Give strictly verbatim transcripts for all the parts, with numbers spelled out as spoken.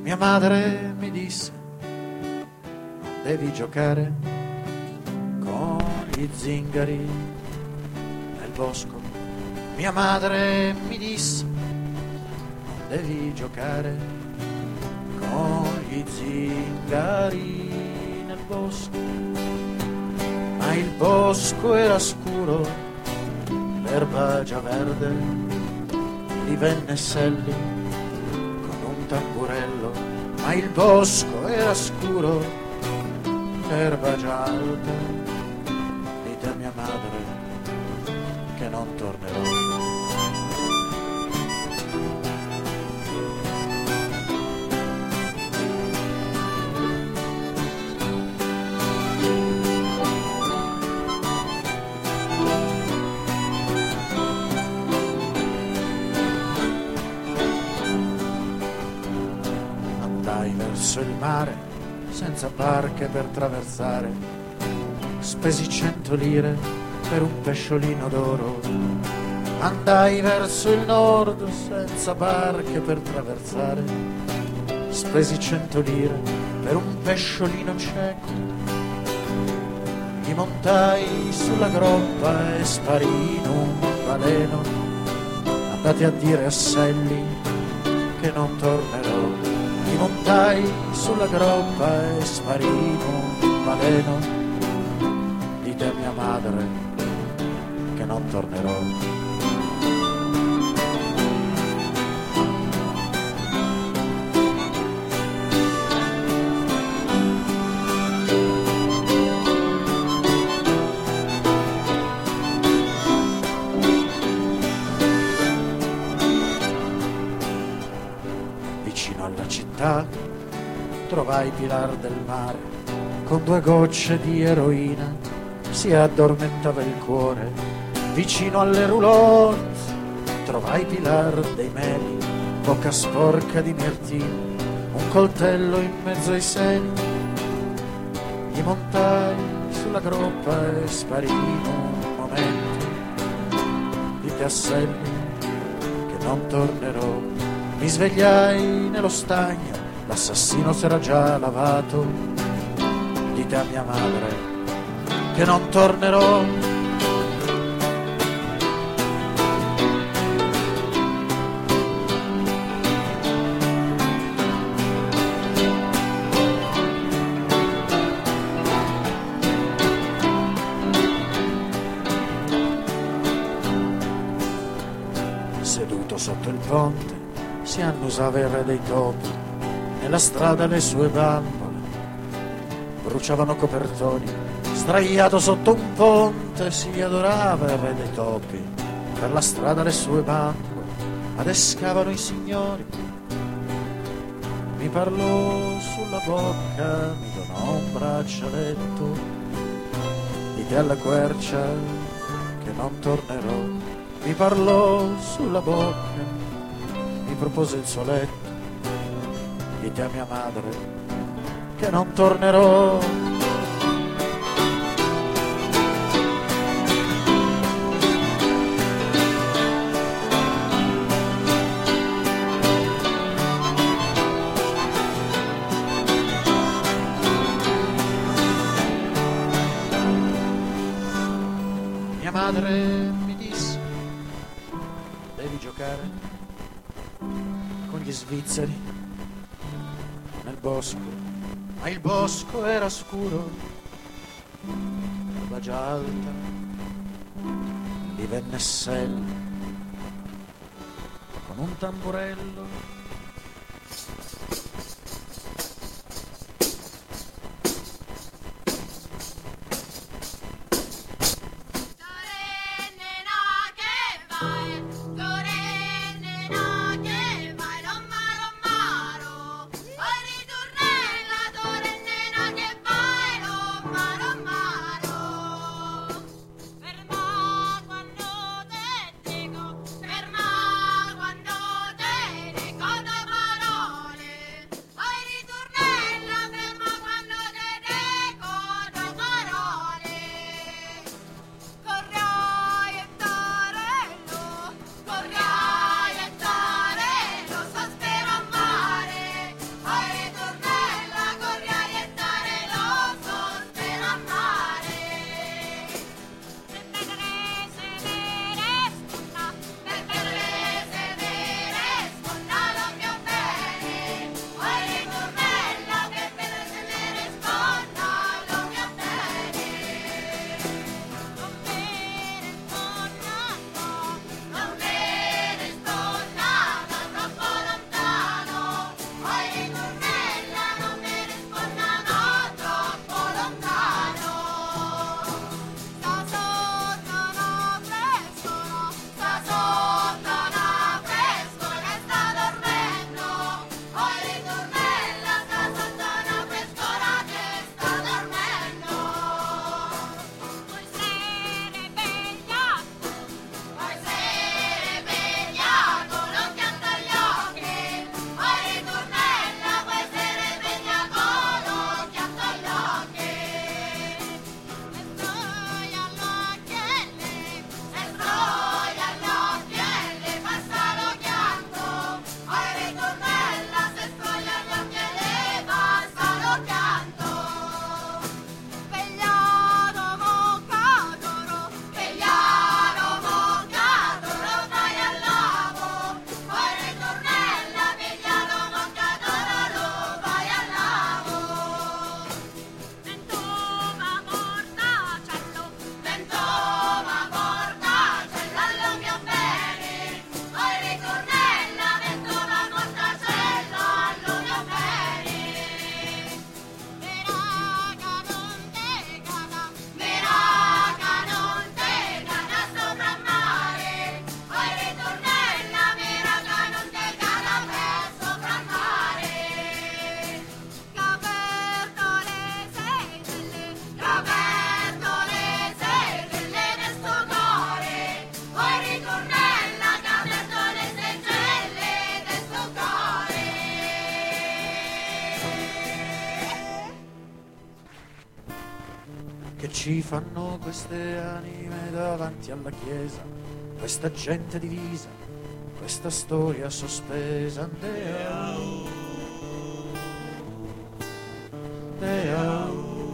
Mia madre mi disse: devi giocare con gli zingari nel bosco. Mia madre mi disse: devi giocare con gli zingari nel bosco. Ma il bosco era scuro, l'erba già verde, li venne selli con un tamburello. Ma il bosco era scuro, l'erba già alta. Dite a mia madre che non tornerò. Verso il mare, senza barche per traversare, spesi cento lire per un pesciolino d'oro. Andai verso il nord, senza barche per traversare, spesi cento lire per un pesciolino cieco. Mi montai sulla groppa e sparì in un baleno. Andate a dire a Selli che non tornerò. Mi montai sulla groppa e sparì in un baleno. Dite a mia madre che non tornerò. Vicino alla città trovai Pilar del Mare, con due gocce di eroina si addormentava il cuore. Vicino alle roulotte trovai Pilar dei Meli, bocca sporca di mirtilli, un coltello in mezzo ai seni. Gli montai sulla groppa e sparì in un momento. Dite a Selli che non tornerò. Mi svegliai nello stagno, l'assassino s'era già lavato. Dite a mia madre che non tornerò. Seduto sotto il ponte si annusava il re dei topi, nella strada le sue bambole bruciavano copertoni. Sdraiato sotto un ponte si adorava il re dei topi, per la strada le sue bambole adescavano i signori. Mi parlò sulla bocca, mi donò un braccialetto. Dite alla quercia che non tornerò. Mi parlò sulla bocca, mi propose il suo letto. Dite a mia madre che non tornerò. Mia madre mi disse: devi giocare con gli svizzeri nel bosco. Ma il bosco era scuro, l'erba già alta, divenne selva con un tamburello. Ferma quando te dico, ferma quando te Che ci fanno queste anime davanti alla chiesa, questa gente divisa, questa storia sospesa. Deau, Deau,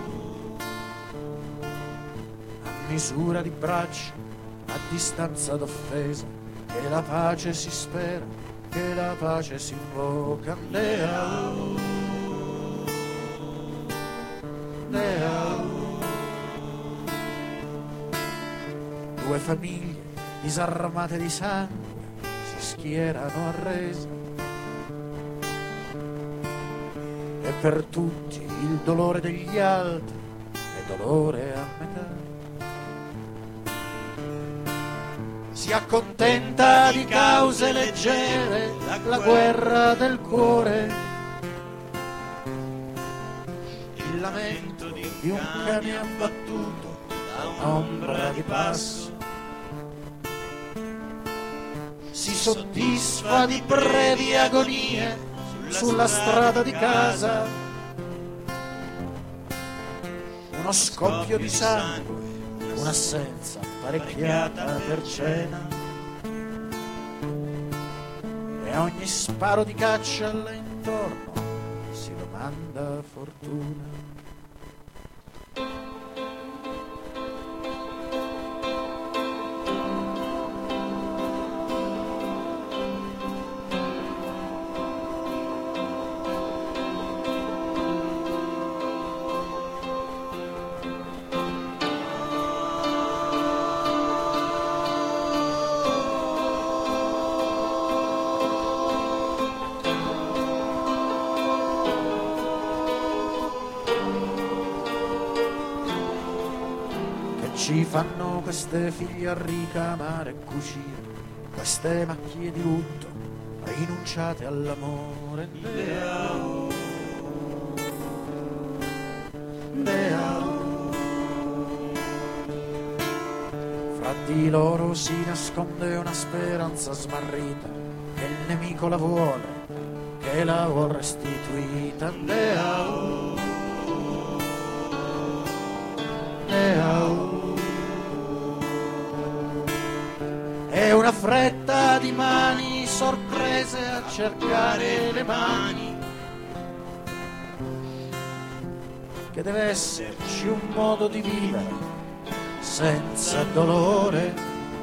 a misura di braccia, a distanza d'offesa, che la pace si spera, che la pace si invoca. Deau, Deau. Due famiglie disarmate di sangue si schierano arrese e per tutti il dolore degli altri è dolore a metà. Si accontenta di cause leggere la guerra del cuore, il lamento di un cane abbattuto da un'ombra di passo. Si soddisfa di brevi agonie sulla strada di casa, uno scoppio di sangue, un'assenza apparecchiata per cena, e a ogni sparo di caccia all'intorno si domanda fortuna. Ci fanno queste figlie a ricamare e cucire, queste macchie di lutto rinunciate all'amore. Deau, Deau. Fra di loro si nasconde una speranza smarrita, che il nemico la vuole, che la vuol restituita. Deau, Deau. E una fretta di mani sorprese a cercare le mani, che deve esserci un modo di vivere senza dolore.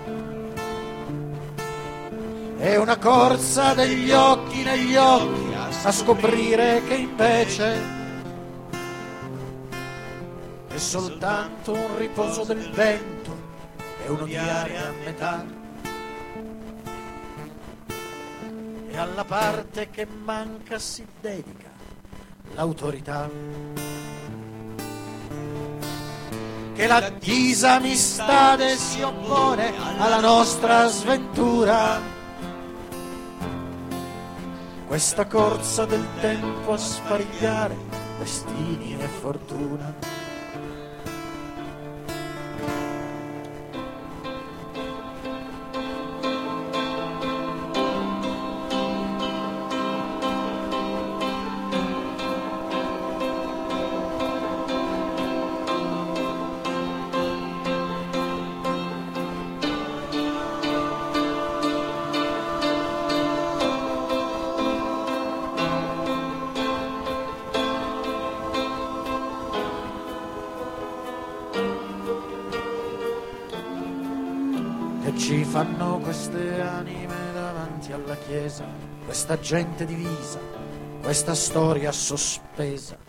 E una corsa degli occhi negli occhi a scoprire che invece è soltanto un riposo del vento e un odiare a metà. E alla parte che manca si dedica l'autorità, che la disamistade si oppone alla nostra sventura. Questa corsa del tempo a sparigliare destini e fortuna. Che ci fanno queste anime davanti alla chiesa, questa gente divisa, questa storia sospesa.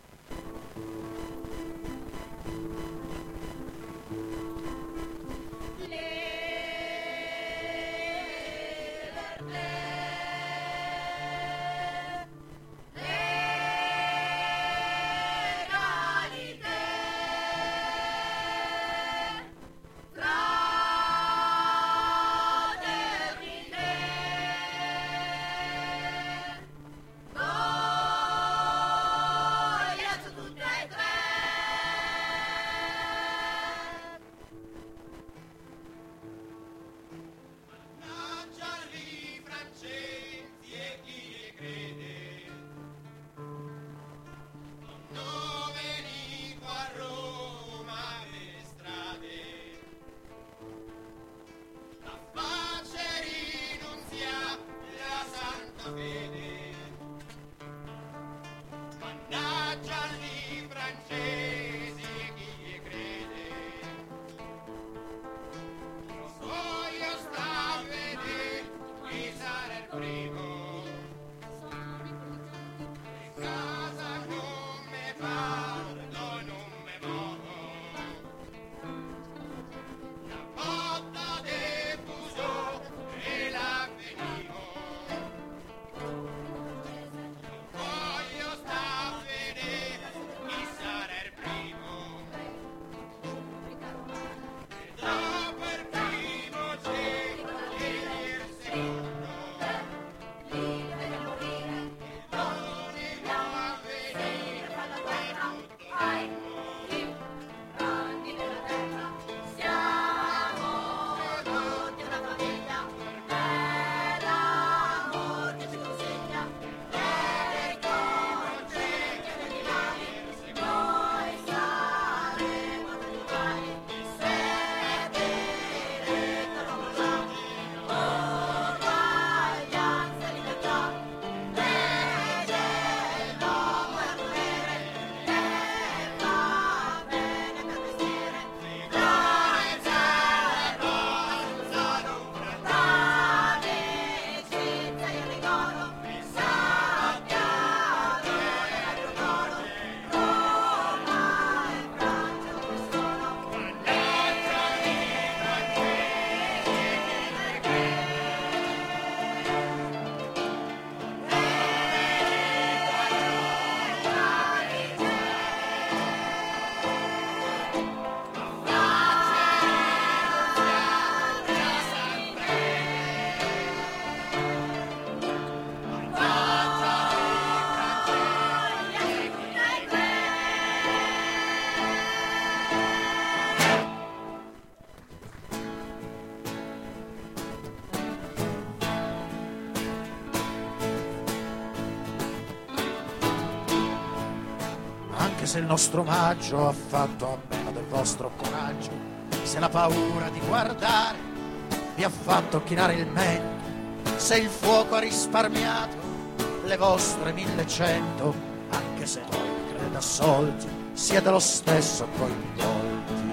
se il nostro omaggio ha fatto a meno del vostro coraggio, se la paura di guardare vi ha fatto chinare il mento, se il fuoco ha risparmiato le vostre millecento, anche se voi vi credete assolti, siete lo stesso coinvolti.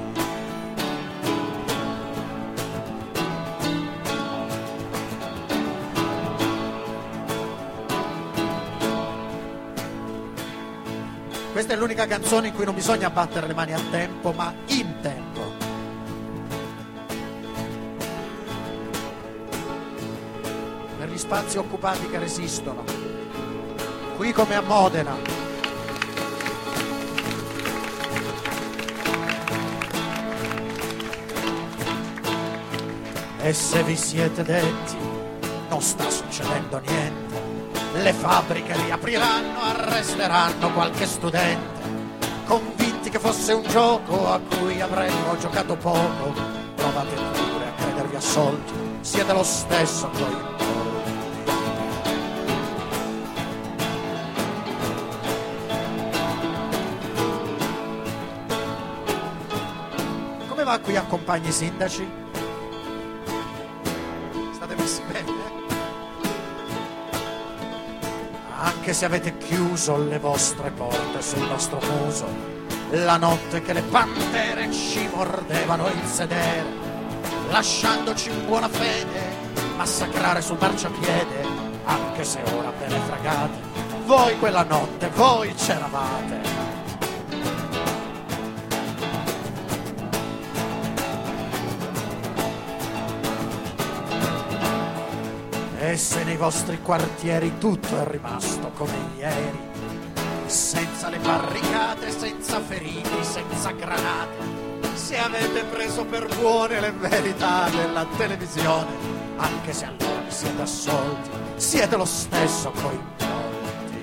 Questa è l'unica canzone in cui non bisogna battere le mani a tempo, ma in tempo. Per gli spazi occupati che resistono, qui come a Modena. E se vi siete detti, non sta succedendo niente, le fabbriche riapriranno, arresteranno qualche studente, convinti che fosse un gioco a cui avremmo giocato poco. Provate pure a credervi assolti, siete lo stesso coinvolti. Come va qui a compagni sindaci? State messi bene? Anche se avete chiuso le vostre porte sul nostro muso, la notte che le pantere ci mordevano il sedere, lasciandoci in buona fede massacrare sul marciapiede, anche se ora ve ne fregate, voi quella notte, voi c'eravate. E se nei vostri quartieri tutto è rimasto come ieri, senza le barricate, senza feriti, senza granate, se avete preso per buone le verità della televisione, anche se allora vi siete assolti, siete lo stesso coinvolti.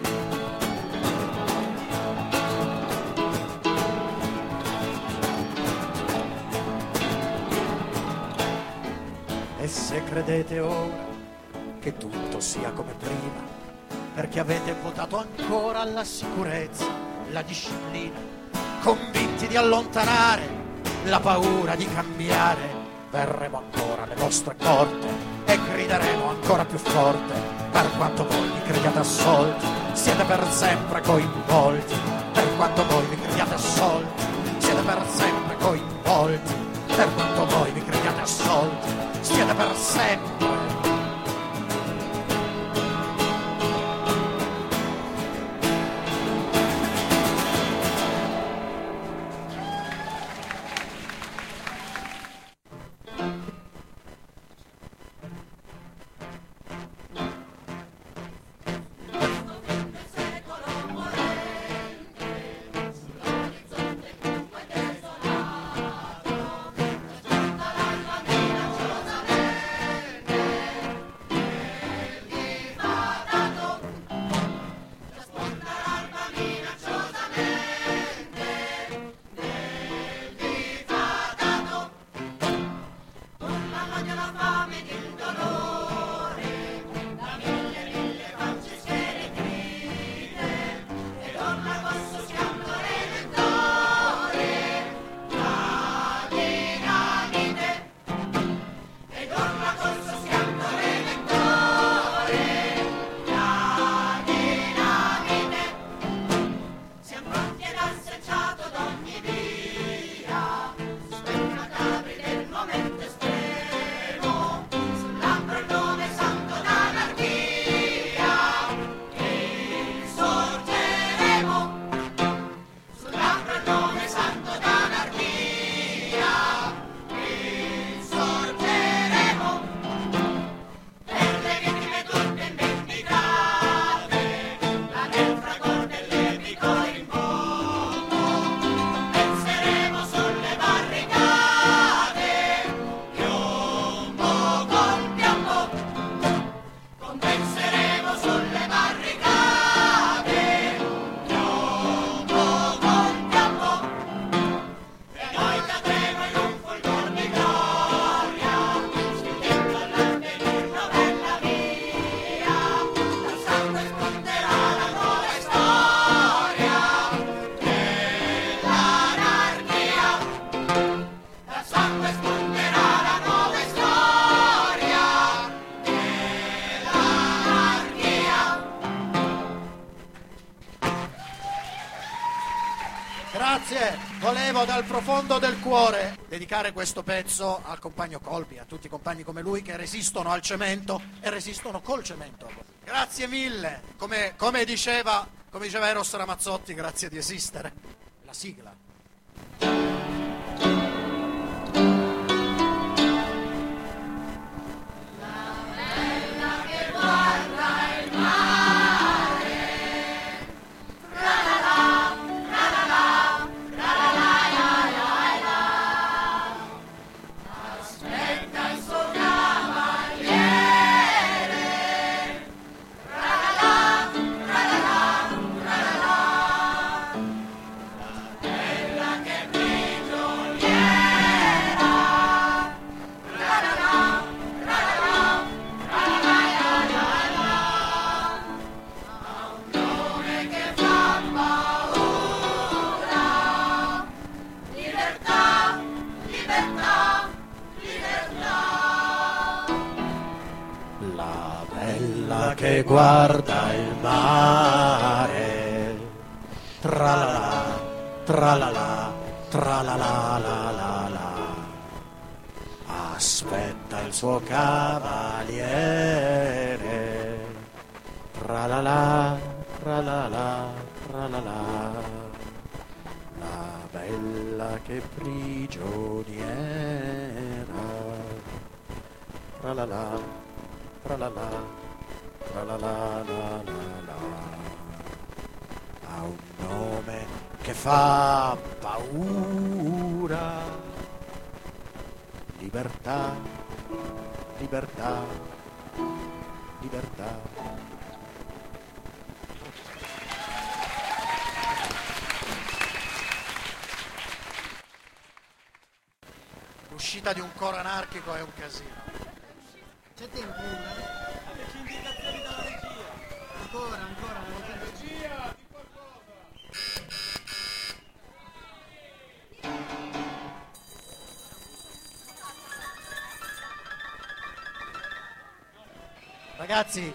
E se credete ora che tutto sia come prima, perché avete votato ancora alla sicurezza, la disciplina, convinti di allontanare la paura di cambiare, verremo ancora alle vostre porte e grideremo ancora più forte, per quanto voi vi crediate assolti, siete per sempre coinvolti, per quanto voi vi crediate assolti, siete per sempre coinvolti, per quanto voi vi crediate assolti, siete per sempre. Volevo dal profondo del cuore dedicare questo pezzo al compagno Colpi, a tutti i compagni come lui che resistono al cemento e resistono col cemento. Grazie mille, come, come diceva, come diceva Eros Ramazzotti, grazie di esistere. La sigla. Che guarda il mare, tralala, tralala, tralala, la la la, aspetta il suo cavaliere, tralala, tralala, tralala, la bella che prigioniera, tralala, tralala. La la la la la, ha un nome che fa paura, libertà, libertà, libertà. L'uscita di un coro anarchico è un casino. C'è tempo? Ancora, ancora, la regia di qualcosa. Ragazzi,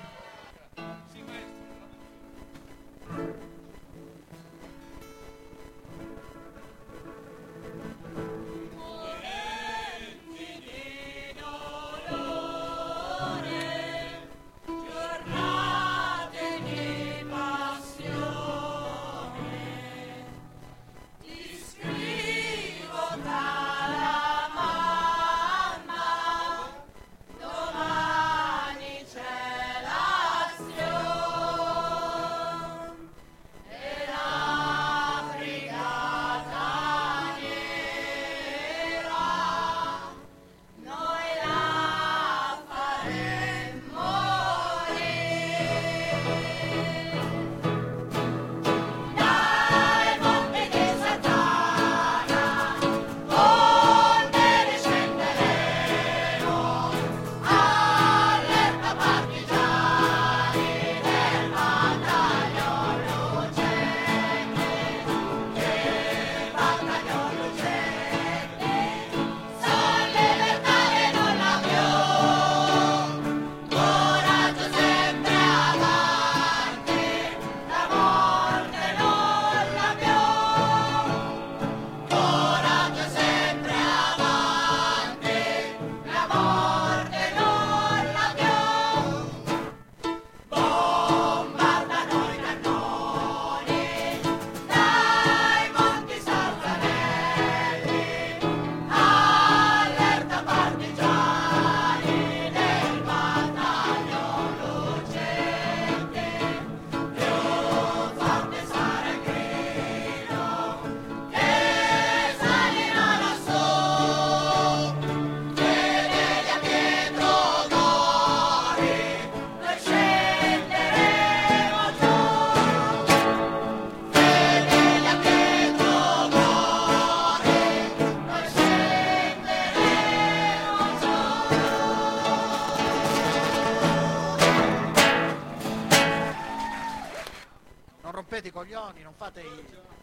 rompete i coglioni, non fate i,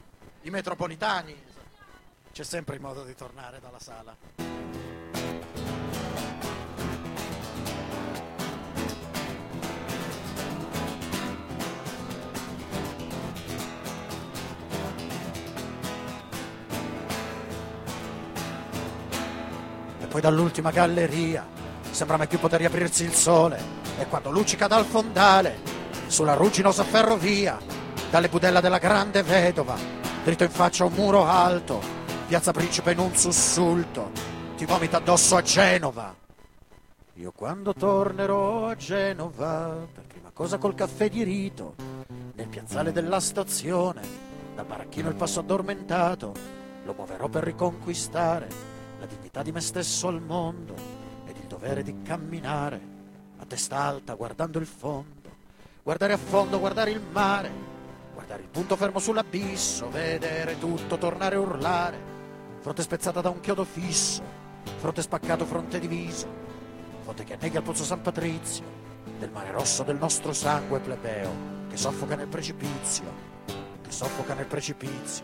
i metropolitani. C'è sempre il modo di tornare dalla sala. poi dall'ultima galleria sembra mai più poter riaprirsi il sole, e quando luccica dal fondale sulla rugginosa ferrovia, dalle budella della grande vedova, dritto in faccia a un muro alto, piazza Principe in un sussulto, ti vomita addosso a Genova. Io quando tornerò a Genova, per prima cosa col caffè di rito, nel piazzale della stazione, dal baracchino il passo addormentato, lo muoverò per riconquistare la dignità di me stesso al mondo ed il dovere di camminare a testa alta guardando il fondo, guardare a fondo, guardare il mare, guardare il punto fermo sull'abisso, vedere tutto tornare a urlare, fronte spezzata da un chiodo fisso, fronte spaccato, fronte diviso, fronte che annega il pozzo San Patrizio, del mare rosso del nostro sangue plebeo, che soffoca nel precipizio, che soffoca nel precipizio.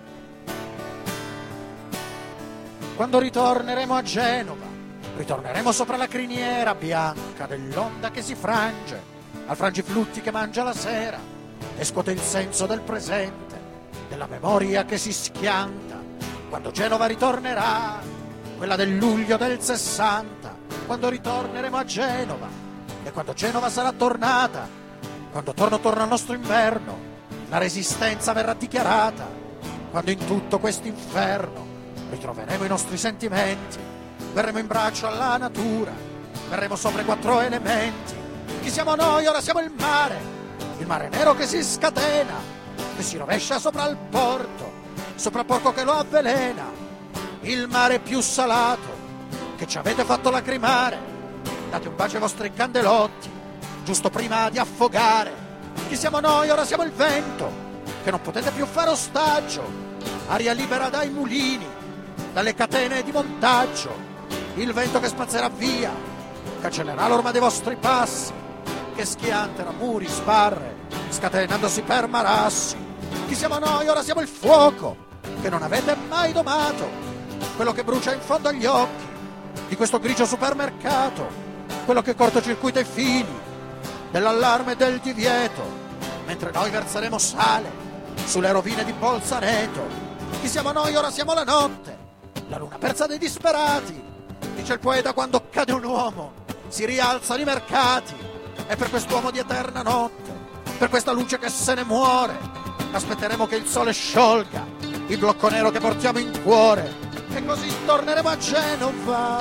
Quando ritorneremo a Genova, ritorneremo sopra la criniera bianca dell'onda che si frange, al frangiflutti che mangia la sera, e scuote il senso del presente, della memoria che si schianta. Quando Genova ritornerà, quella del luglio del sessanta, quando ritorneremo a Genova, e quando Genova sarà tornata, quando torno torna il nostro inverno, la resistenza verrà dichiarata, quando in tutto questo inferno ritroveremo i nostri sentimenti, verremo in braccio alla natura, verremo sopra i quattro elementi. Chi siamo noi? Ora siamo il mare, il mare nero che si scatena, che si rovescia sopra il porto, sopra il porco che lo avvelena, il mare più salato che ci avete fatto lacrimare. Date un bacio ai vostri candelotti, giusto prima di affogare. Chi siamo noi? Ora siamo il vento, che non potete più fare ostaggio, aria libera dai mulini, dalle catene di montaggio, il vento che spazzerà via, cancellerà l'orma dei vostri passi, che schianterà muri, sbarre, scatenandosi per marassi. Chi siamo noi? Ora siamo il fuoco, che non avete mai domato, quello che brucia in fondo agli occhi di questo grigio supermercato, quello che cortocircuita i fili dell'allarme e del divieto, mentre noi verseremo sale sulle rovine di Bolzaneto. Chi siamo noi? Ora siamo la notte, la luna persa dei disperati, dice il poeta quando cade un uomo, si rialzano i mercati, e per quest'uomo di eterna notte, per questa luce che se ne muore, aspetteremo che il sole sciolga il blocco nero che portiamo in cuore, e così torneremo a Genova,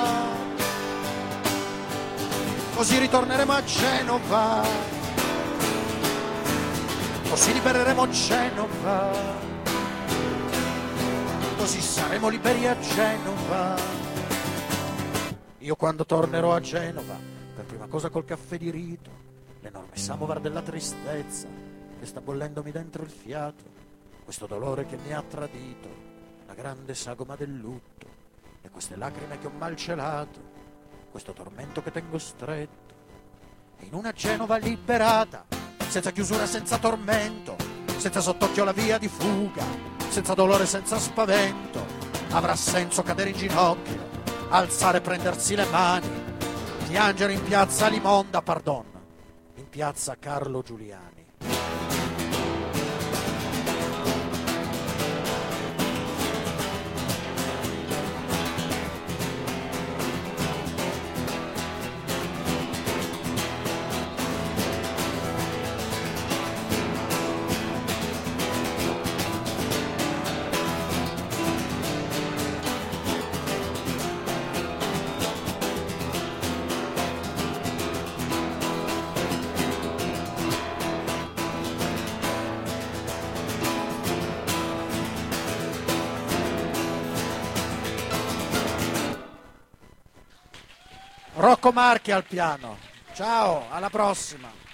così ritorneremo a Genova, così libereremo Genova, così saremo liberi a Genova. Io quando tornerò a Genova, per prima cosa col caffè di rito, l'enorme samovar della tristezza che sta bollendomi dentro il fiato, questo dolore che mi ha tradito, la grande sagoma del lutto, e queste lacrime che ho malcelato, questo tormento che tengo stretto, e in una Genova liberata, senza chiusura, senza tormento, senza sott'occhio la via di fuga, senza dolore, senza spavento, avrà senso cadere in ginocchio, alzare e prendersi le mani, piangere in piazza Limonda, pardon, in piazza Carlo Giuliani. Rocco Marchi al piano. Ciao, alla prossima.